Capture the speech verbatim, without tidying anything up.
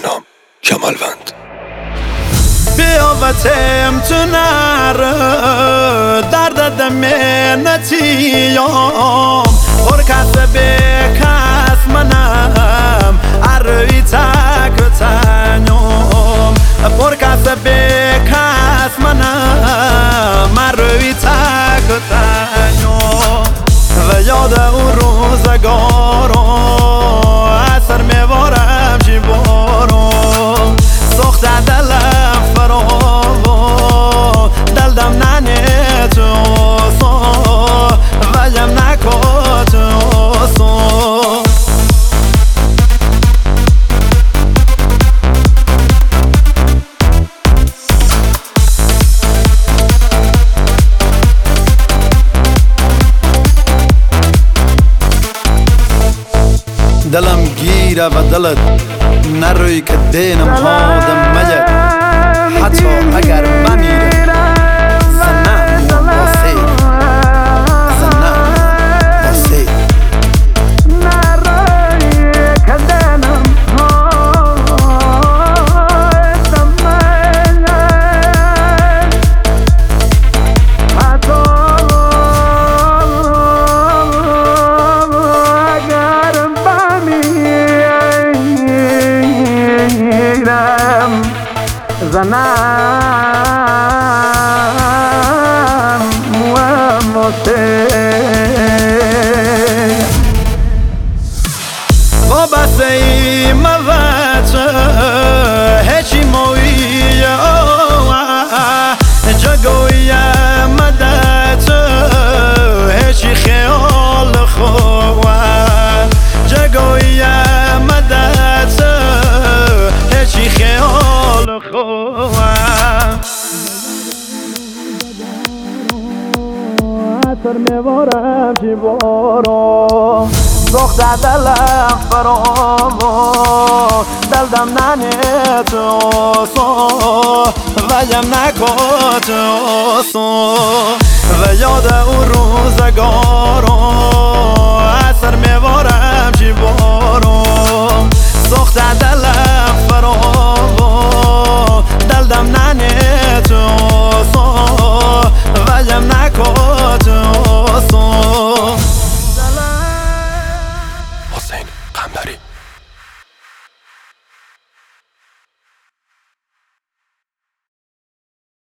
نام کمالوند. بیا و تم تو نره درد دمینتیم پر کس به کس منم عروی تک تنیم پر کس به کس منم عروی تک تنیم و یاد اون روزگارو اثر میوارم چی بارم سخت دلم فراو دلدم ننه تو سو ویم نکو تو سو دلم گیره و دلت نروی که دینم هادم مجد حتی اگر بمیره زنم واسه زنم واسه نروی که دینم هادم مجد حتی زنم و موسیقی با بسه ای موچه هیچی مویه جگویه مدته هیچی خیال خواه جگویه مدته هیچی خیال خواه اثر میوارم چی بارم سخت دلم فراو دلدم ننه تو سو ویم نکو تو سو و یاد اون روزگار